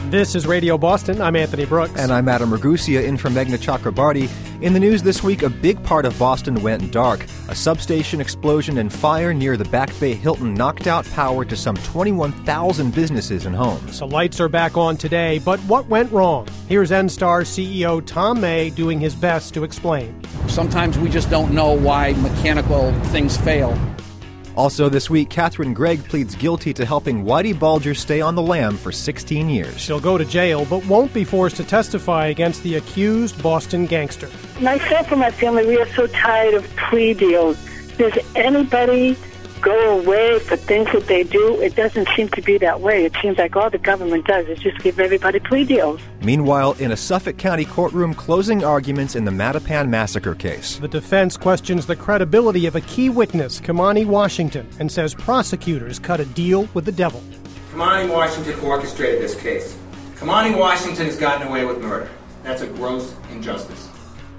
This is Radio Boston. I'm Anthony Brooks. And I'm Adam Ragusia in for Meghna Chakrabarty. In the news this week, a big part of Boston went dark. A substation explosion and fire near the Back Bay Hilton knocked out power to some 21,000 businesses and homes. So lights are back on today, but what went wrong? Here's NSTAR CEO Tom May doing his best to explain. Sometimes we just don't know why mechanical things fail. Also this week, Catherine Gregg pleads guilty to helping Whitey Bulger stay on the lam for 16 years. She'll go to jail, but won't be forced to testify against the accused Boston gangster. Myself and my family, we are so tired of plea deals. Does anybody go away for things that they do? It doesn't seem to be that way. It seems like all the government does is just give everybody plea deals. Meanwhile, in a Suffolk County courtroom, closing arguments in the Mattapan massacre case. The defense questions the credibility of a key witness, Kamani Washington, and says prosecutors cut a deal with the devil. Kamani Washington orchestrated this case. Kamani Washington has gotten away with murder. That's a gross injustice.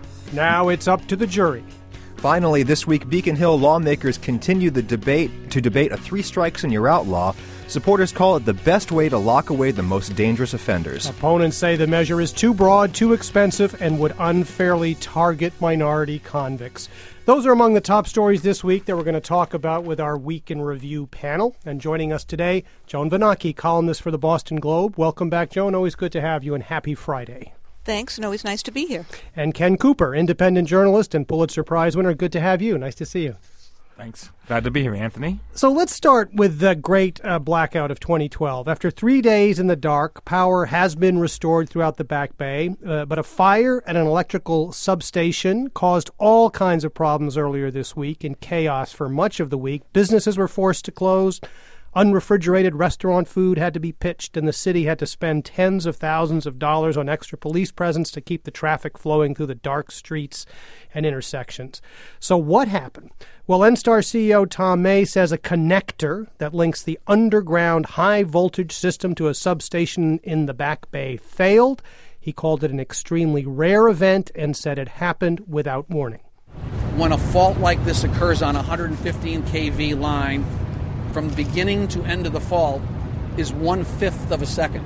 Now it's up to the jury. Finally, this week, Beacon Hill lawmakers continue the debate a three strikes and you're out law. Supporters call it the best way to lock away the most dangerous offenders. Opponents say the measure is too broad, too expensive, and would unfairly target minority convicts. Those are among the top stories this week that we're going to talk about with our Week in Review panel. And joining us today, Joan Venaki, columnist for the Boston Globe. Welcome back, Joan. Always good to have you, and happy Friday. Thanks, and always nice to be here. And Ken Cooper, independent journalist and Pulitzer Prize winner. Good to have you. Nice to see you. Thanks. Glad to be here, Anthony. So let's start with the great blackout of 2012. After 3 days in the dark, power has been restored throughout the Back Bay, but a fire at an electrical substation caused all kinds of problems earlier this week and chaos for much of the week. Businesses were forced to close. Unrefrigerated restaurant food had to be pitched, and the city had to spend tens of thousands of dollars on extra police presence to keep the traffic flowing through the dark streets and intersections. So what happened? Well, NSTAR CEO Tom May says a connector that links the underground high-voltage system to a substation in the Back Bay failed. He called it an extremely rare event and said it happened without warning. When a fault like this occurs on a 115 kV line, from the beginning to end of the fault is 1/5 of a second.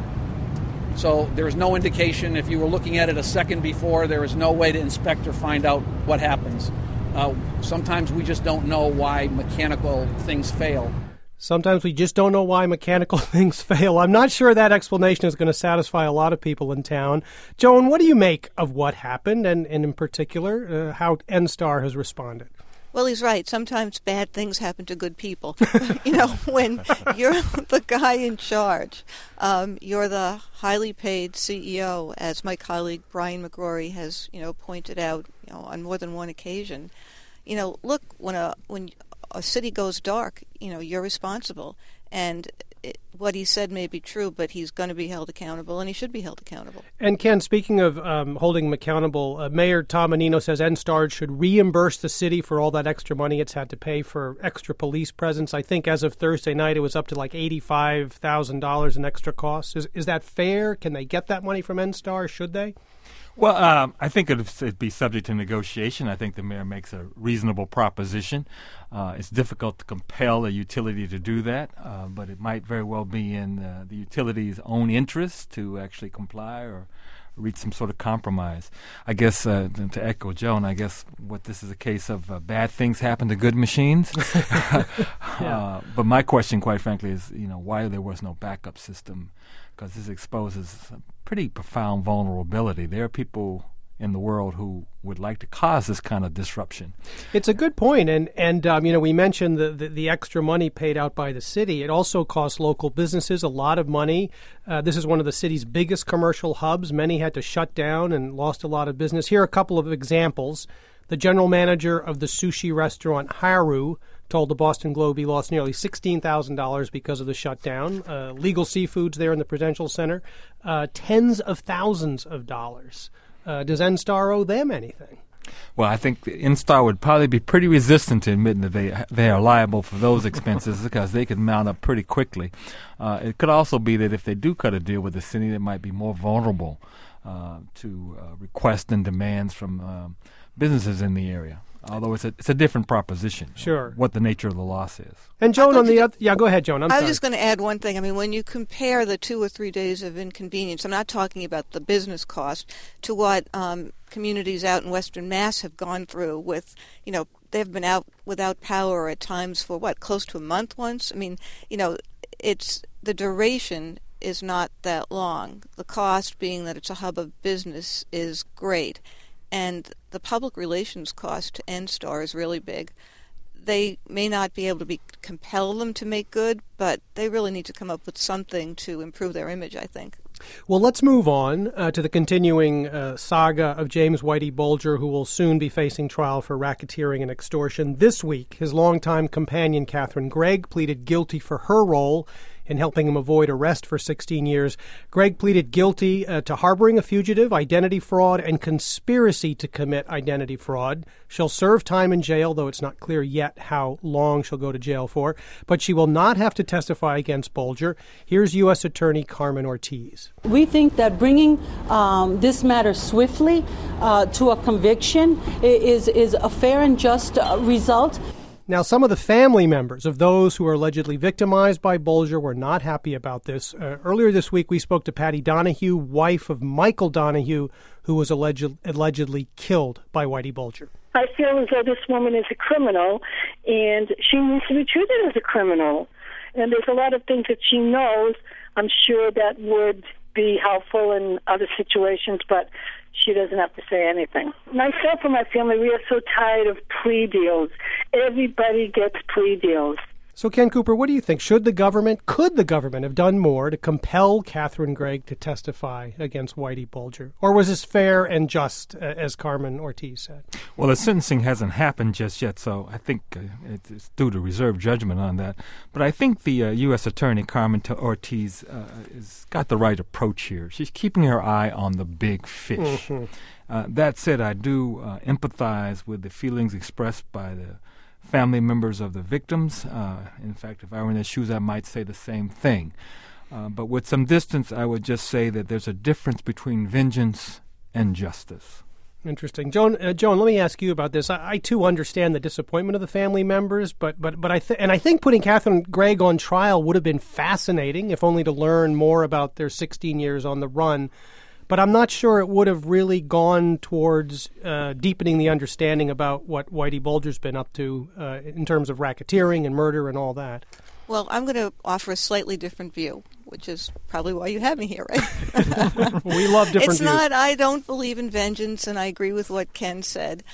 So there is no indication. If you were looking at it a second before, there is no way to inspect or find out what happens. Sometimes we just don't know why mechanical things fail. Sometimes we just don't know why mechanical things fail. I'm not sure that explanation is going to satisfy a lot of people in town. Joan, what do you make of what happened, and in particular, how NSTAR has responded? Well, he's right. Sometimes bad things happen to good people. When you're the guy in charge, you're the highly paid CEO, as my colleague Brian McGrory has, pointed out, on more than one occasion. Look, when a city goes dark, you're responsible. And what he said may be true, but he's going to be held accountable, and he should be held accountable. And Ken, speaking of holding him accountable, Mayor Tom Menino says NSTAR should reimburse the city for all that extra money it's had to pay for extra police presence. I think as of Thursday night, it was up to like $85,000 in extra costs. Is that fair? Can they get that money from NSTAR? Should they? Well, I think it'd be subject to negotiation. I think the mayor makes a reasonable proposition. It's difficult to compel a utility to do that, but it might very well be in the utility's own interest to actually comply or reach some sort of compromise. I guess, to echo Joan, I guess what this is a case of bad things happen to good machines. Yeah. But my question, quite frankly, is, why there was no backup system, because this exposes a pretty profound vulnerability. There are people in the world who would like to cause this kind of disruption. It's a good point, and we mentioned the extra money paid out by the city. It also costs local businesses a lot of money. This is one of the city's biggest commercial hubs. Many had to shut down and lost a lot of business. Here are a couple of examples. The general manager of the sushi restaurant Haru told the Boston Globe he lost nearly $16,000 because of the shutdown. Legal Seafoods there in the Prudential Center, tens of thousands of dollars. Does NSTAR owe them anything? Well, I think NSTAR would probably be pretty resistant to admitting that they are liable for those expenses because they could mount up pretty quickly. It could also be that if they do cut a deal with the city, they might be more vulnerable to requests and demands from businesses in the area. although it's a different proposition. Sure. What the nature of the loss is. And Joan, on the other... Yeah, go ahead, Joan. I was just going to add one thing. I mean, when you compare the 2 or 3 days of inconvenience, I'm not talking about the business cost, to what communities out in Western Mass have gone through with, they've been out without power at times for, close to a month once? I mean, it's the duration is not that long. The cost, being that it's a hub of business, is great. And the public relations cost to NSTAR is really big. They may not be able to compel them to make good, but they really need to come up with something to improve their image, I think. Well, let's move on to the continuing saga of James Whitey Bulger, who will soon be facing trial for racketeering and extortion. This week, his longtime companion, Catherine Gregg, pleaded guilty for her role in helping him avoid arrest for 16 years. Gregg pleaded guilty to harboring a fugitive, identity fraud, and conspiracy to commit identity fraud. She'll serve time in jail, though it's not clear yet how long she'll go to jail for. But she will not have to testify against Bulger. Here's U.S. Attorney Carmen Ortiz. We think that bringing this matter swiftly to a conviction is a fair and just result. Now, some of the family members of those who were allegedly victimized by Bulger were not happy about this. Earlier this week, we spoke to Patty Donahue, wife of Michael Donahue, who was allegedly killed by Whitey Bulger. I feel as though this woman is a criminal, and she needs to be treated as a criminal. And there's a lot of things that she knows, I'm sure, that would be helpful in other situations, but she doesn't have to say anything. Myself and my family, we are so tired of plea deals. Everybody gets plea deals. So, Ken Cooper, what do you think? Could the government have done more to compel Catherine Gregg to testify against Whitey Bulger? Or was this fair and just, as Carmen Ortiz said? Well, the sentencing hasn't happened just yet, so I think it's due to reserve judgment on that. But I think the U.S. Attorney, Carmen Ortiz, has got the right approach here. She's keeping her eye on the big fish. Mm-hmm. That said, I do empathize with the feelings expressed by the family members of the victims. In fact, if I were in their shoes, I might say the same thing. But with some distance, I would just say that there's a difference between vengeance and justice. Interesting. Joan, let me ask you about this. I too understand the disappointment of the family members, but I think putting Catherine Gregg on trial would have been fascinating, if only to learn more about their 16 years on the run. But I'm not sure it would have really gone towards deepening the understanding about what Whitey Bulger's been up to in terms of racketeering and murder and all that. Well, I'm going to offer a slightly different view, which is probably why you have me here, right? We love different views. I don't believe in vengeance, and I agree with what Ken said.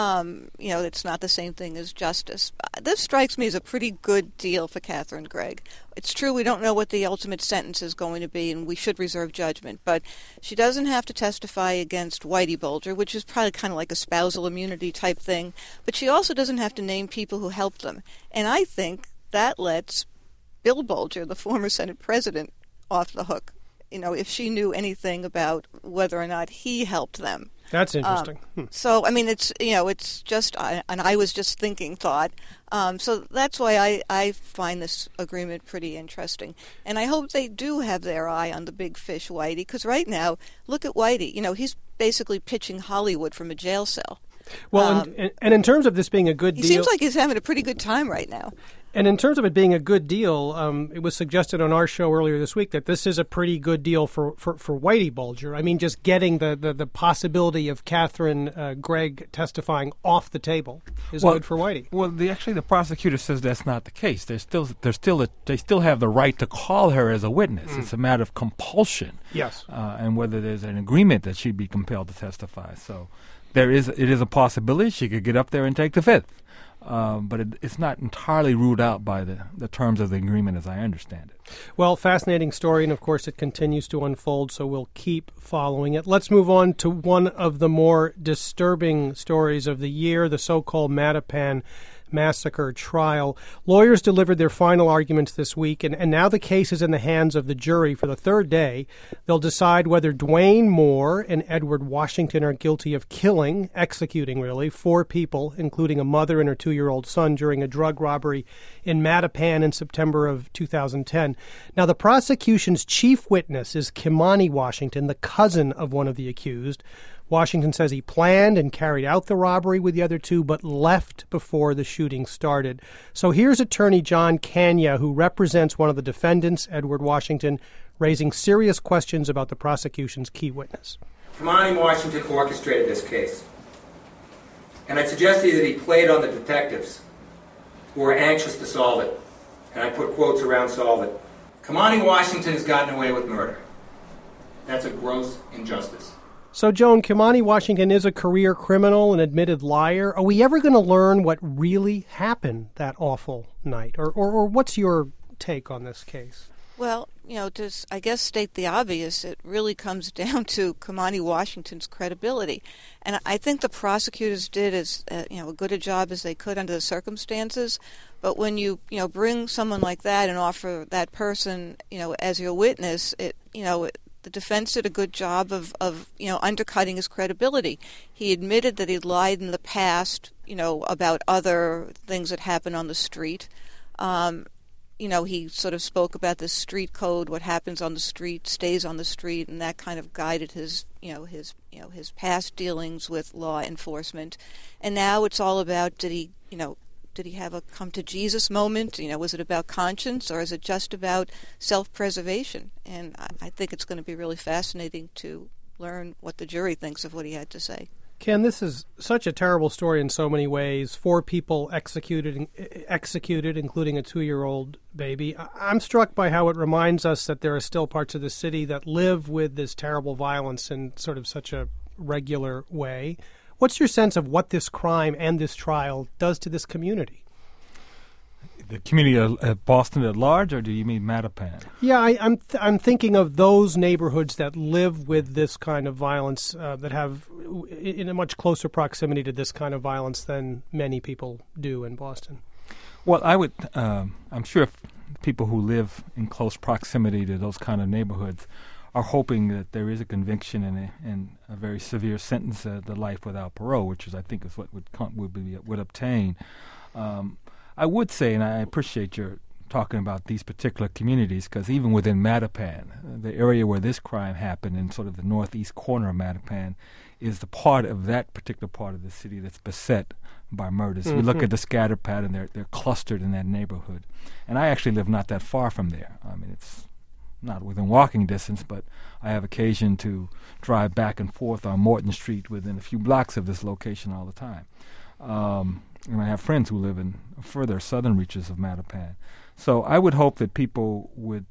It's not the same thing as justice. This strikes me as a pretty good deal for Catherine Gregg. It's true we don't know what the ultimate sentence is going to be, and we should reserve judgment, but she doesn't have to testify against Whitey Bulger, which is probably kind of like a spousal immunity type thing, but she also doesn't have to name people who helped them. And I think that lets Bill Bulger, the former Senate president, off the hook, if she knew anything about whether or not he helped them. That's interesting. So, I mean, it's just an I was just thinking thought. So that's why I find this agreement pretty interesting. And I hope they do have their eye on the big fish, Whitey, because right now, look at Whitey. He's basically pitching Hollywood from a jail cell. Well, and in terms of this being a good deal... He seems like he's having a pretty good time right now. And in terms of it being a good deal, it was suggested on our show earlier this week that this is a pretty good deal for Whitey Bulger. I mean, just getting the possibility of Catherine Gregg testifying off the table is good for Whitey. Well, the prosecutor says that's not the case. They still have the right to call her as a witness. It's a matter of compulsion. Yes. And whether there's an agreement that she'd be compelled to testify. So it is a possibility she could get up there and take the fifth. But it's not entirely ruled out by the terms of the agreement as I understand it. Well, fascinating story, and of course it continues to unfold, so we'll keep following it. Let's move on to one of the more disturbing stories of the year, the so-called Mattapan massacre trial. Lawyers delivered their final arguments this week, and now the case is in the hands of the jury for the third day. They'll decide whether Dwayne Moore and Edward Washington are guilty of executing 4 people, including a mother and her 2-year-old son, during a drug robbery in Mattapan in September of 2010. Now, the prosecution's chief witness is Kimani Washington, the cousin of one of the accused. Washington says he planned and carried out the robbery with the other two, but left before the shooting started. So here's attorney John Kania, who represents one of the defendants, Edward Washington, raising serious questions about the prosecution's key witness. Kamani Washington orchestrated this case. And I'd suggest to you that he played on the detectives who were anxious to solve it. And I put quotes around solve it. Kamani Washington has gotten away with murder. That's a gross injustice. So, Joan, Kamani Washington is a career criminal, an admitted liar. Are we ever going to learn what really happened that awful night? Or what's your take on this case? Well, to, I guess, state the obvious, it really comes down to Kamani Washington's credibility. And I think the prosecutors did as good a job as they could under the circumstances. But when you bring someone like that and offer that person, as your witness, the defense did a good job of undercutting his credibility. He admitted that he'd lied in the past, about other things that happened on the street. He sort of spoke about the street code, what happens on the street stays on the street, and that kind of guided his past dealings with law enforcement. And now it's all about, did he have a come to Jesus moment? Was it about conscience, or is it just about self-preservation? And I think it's going to be really fascinating to learn what the jury thinks of what he had to say. Ken, this is such a terrible story in so many ways. 4 people executed, including a 2-year-old baby. I'm struck by how it reminds us that there are still parts of the city that live with this terrible violence in sort of such a regular way. What's your sense of what this crime and this trial does to this community? The community of Boston at large, or do you mean Mattapan? Yeah, I'm thinking of those neighborhoods that live with this kind of violence, that have in a much closer proximity to this kind of violence than many people do in Boston. Well, I would. I'm sure people who live in close proximity to those kind of neighborhoods are hoping that there is a conviction and a very severe sentence, the life without parole, which is, I think, is what would obtain. I would say, and I appreciate your talking about these particular communities, because even within Mattapan, the area where this crime happened in sort of the northeast corner of Mattapan is the part of that particular part of the city that's beset by murders. Mm-hmm. We look at the scatter pattern, they're clustered in that neighborhood. And I actually live not that far from there. I mean, it's not within walking distance, but I have occasion to drive back and forth on Morton Street within a few blocks of this location all the time. And I have friends who live in further southern reaches of Mattapan. So I would hope that people would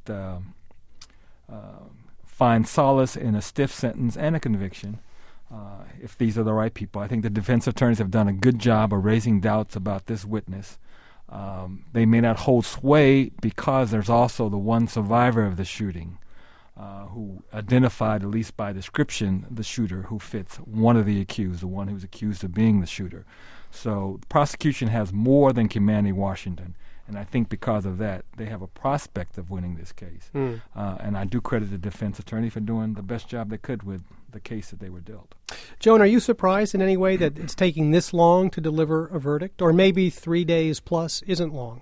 find solace in a stiff sentence and a conviction if these are the right people. I think the defense attorneys have done a good job of raising doubts about this witness. They may not hold sway because there's also the one survivor of the shooting who identified, at least by description, the shooter who fits one of the accused, the one who's accused of being the shooter. So the prosecution has more than Kamani Washington, and I think because of that, they have a prospect of winning this case. And I do credit the defense attorney for doing the best job they could with the case that they were dealt. Joan, are you surprised in any way that it's taking this long to deliver a verdict, or maybe 3 days plus isn't long?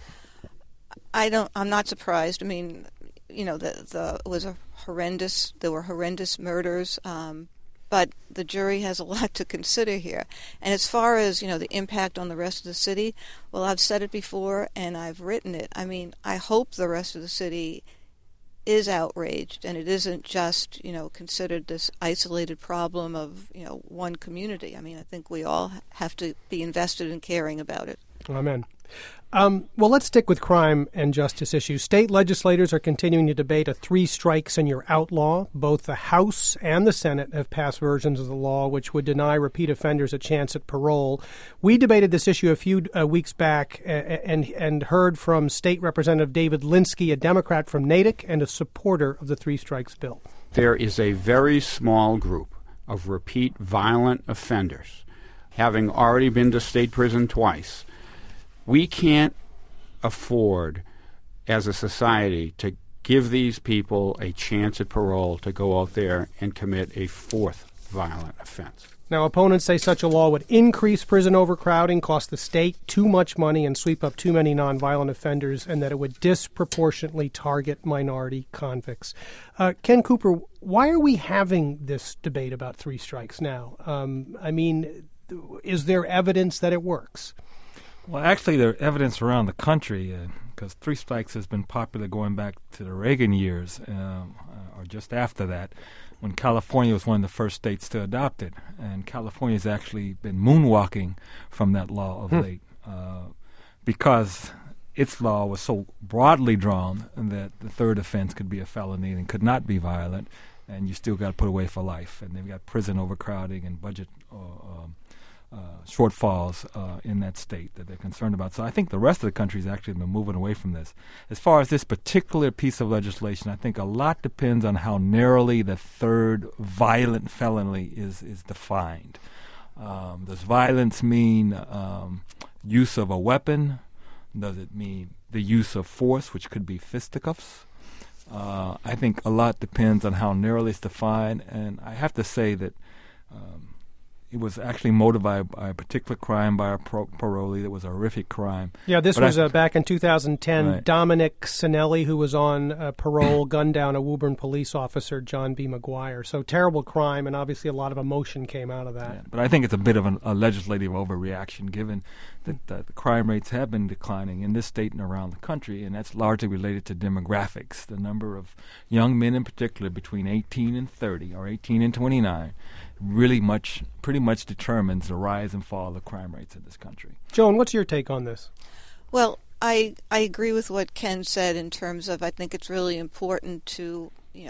I'm not surprised. I mean, it was there were horrendous murders. But the jury has a lot to consider here. And as far as, the impact on the rest of the city, well, I've said it before and I've written it. I mean, I hope the rest of the city is outraged and it isn't just, considered this isolated problem of, one community. I mean, I think we all have to be invested in caring about it. Amen. Well, let's stick with crime and justice issues. State legislators are continuing to debate a 3 strikes and you're outlaw. Both the House and the Senate have passed versions of the law which would deny repeat offenders a chance at parole. We debated this issue a few weeks back and heard from State Representative David Linsky, a Democrat from Natick and a supporter of the 3 strikes bill. There is a very small group of repeat violent offenders, having already been to state prison twice. We can't afford, as a society, to give these people a chance at parole to go out there and commit a 4th violent offense. Now, opponents say such a law would increase prison overcrowding, cost the state too much money, and sweep up too many nonviolent offenders, and that it would disproportionately target minority convicts. Ken Cooper, why are we having this debate about 3 strikes now? I mean, is there evidence that it works? Well, actually, there's evidence around the country, because 3 strikes has been popular going back to the Reagan years, or just after that, when California was one of the first states to adopt it. And California has actually been moonwalking from that law of late, because its law was so broadly drawn that the third offense could be a felony and could not be violent, and you still got put away for life. And they've got prison overcrowding and budget shortfalls in that state that they're concerned about. So I think the rest of the country has actually been moving away from this. As far as this particular piece of legislation, I think a lot depends on how narrowly the third violent felony is defined. Does violence mean use of a weapon? Does it mean the use of force, which could be fisticuffs? I think a lot depends on how narrowly it's defined, and I have to say that it was actually motivated by a particular crime by a parolee that was a horrific crime. Yeah, this was back in 2010. Right. Dominic Sinelli, who was on parole, gunned down a Woburn police officer, John B. McGuire. So terrible crime, and obviously a lot of emotion came out of that. Yeah, but I think it's a bit of a legislative overreaction, given that the crime rates have been declining in this state and around the country, and that's largely related to demographics. The number of young men in particular between 18 and 30 or 18 and 29 pretty much determines the rise and fall of the crime rates in this country. Joan, what's your take on this? Well, I agree with what Ken said in terms of I think it's really important to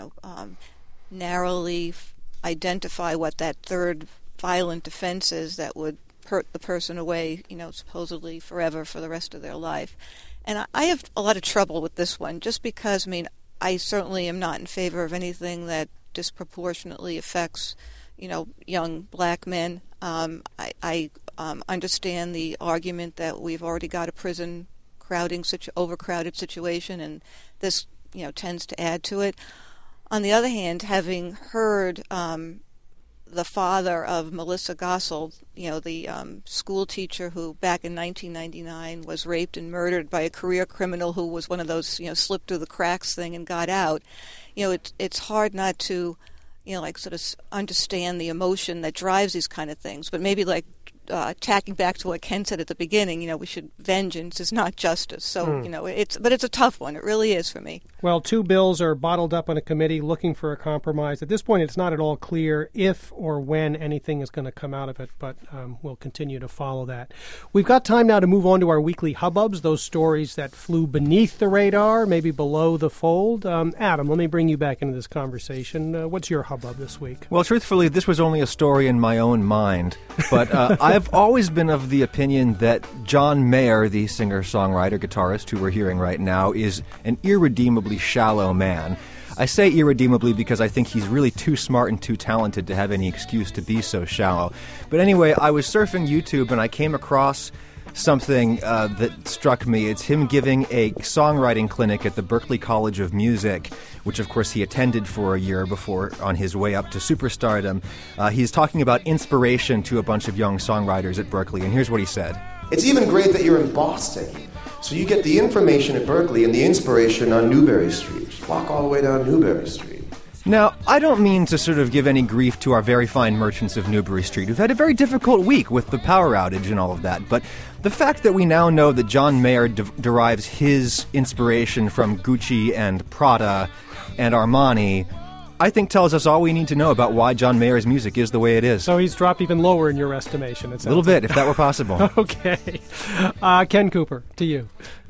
narrowly identify what that third violent offense is that would hurt the person away, supposedly forever for the rest of their life. And I have a lot of trouble with this one, just because, I certainly am not in favor of anything that disproportionately affects, young black men. I understand the argument that we've already got a prison overcrowded situation, and this, tends to add to it. On the other hand, having heard the father of Melissa Gossel, the school teacher who back in 1999 was raped and murdered by a career criminal who was one of those, slipped through the cracks thing and got out, it's hard not to sort of understand the emotion that drives these kind of things. But maybe tacking back to what Ken said at the beginning, vengeance is not justice. So, it's a tough one. It really is for me. Well, 2 bills are bottled up on a committee looking for a compromise. At this point, it's not at all clear if or when anything is going to come out of it, but we'll continue to follow that. We've got time now to move on to our weekly hubbubs, those stories that flew beneath the radar, maybe below the fold. Adam, let me bring you back into this conversation. What's your hubbub this week? Well, truthfully, this was only a story in my own mind, but I've always been of the opinion that John Mayer, the singer-songwriter, guitarist who we're hearing right now, is an irredeemably shallow man. I say irredeemably because I think he's really too smart and too talented to have any excuse to be so shallow. But anyway, I was surfing YouTube and I came across something that struck me. It's him giving a songwriting clinic at the Berklee College of Music, which of course he attended for a year before on his way up to superstardom. He's talking about inspiration to a bunch of young songwriters at Berklee, and here's what he said. It's even great that you're in Boston. So you get the information at Berklee and the inspiration on Newbury Street. Just walk all the way down Newbury Street. Now, I don't mean to sort of give any grief to our very fine merchants of Newbury Street, who've had a very difficult week with the power outage and all of that, but the fact that we now know that John Mayer derives his inspiration from Gucci and Prada and Armani, I think tells us all we need to know about why John Mayer's music is the way it is. So he's dropped even lower in your estimation. A little bit, if that were possible. Okay. Ken Cooper, to you.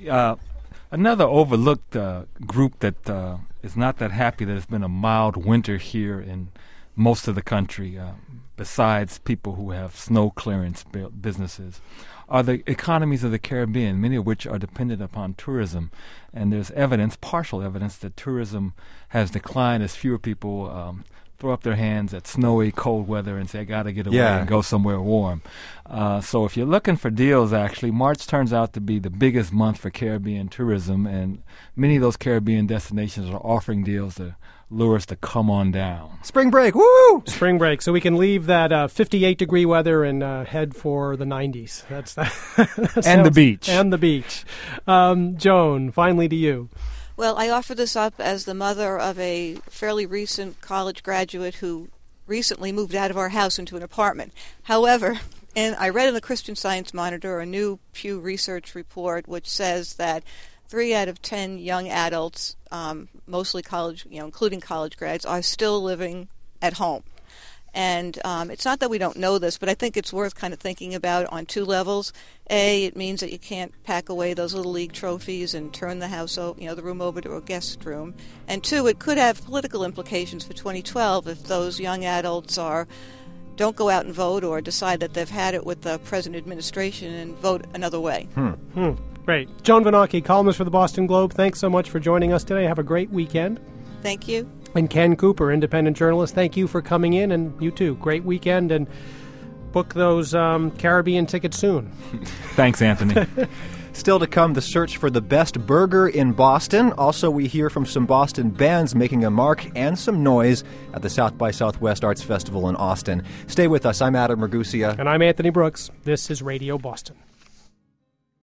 Another overlooked group that is not that happy that it's been a mild winter here in most of the country, besides people who have snow clearance businesses, are the economies of the Caribbean, many of which are dependent upon tourism. And there's partial evidence, that tourism has declined as fewer people throw up their hands at snowy, cold weather and say, I got to get away and go somewhere warm. So if you're looking for deals, actually, March turns out to be the biggest month for Caribbean tourism, and many of those Caribbean destinations are offering deals to lure us to come on down. Spring break, woo! Spring break, so we can leave that 58-degree weather and head for the 90s. And the beach. And the beach. Joan, finally to you. Well, I offer this up as the mother of a fairly recent college graduate who recently moved out of our house into an apartment. However, and I read in the Christian Science Monitor a new Pew Research report which says that 3 out of 10 young adults, mostly college, including college grads, are still living at home. And it's not that we don't know this, but I think it's worth kind of thinking about on 2 levels. A, it means that you can't pack away those Little League trophies and turn the house, the room over to a guest room. And 2, it could have political implications for 2012 if those young adults don't go out and vote or decide that they've had it with the present administration and vote another way. Great. Joan Venocchi, columnist for the Boston Globe, thanks so much for joining us today. Have a great weekend. Thank you. And Ken Cooper, independent journalist, thank you for coming in, and you too. Great weekend, and book those Caribbean tickets soon. Thanks, Anthony. Still to come, the search for the best burger in Boston. Also, we hear from some Boston bands making a mark and some noise at the South by Southwest Arts Festival in Austin. Stay with us. I'm Adam Ragusia. And I'm Anthony Brooks. This is Radio Boston.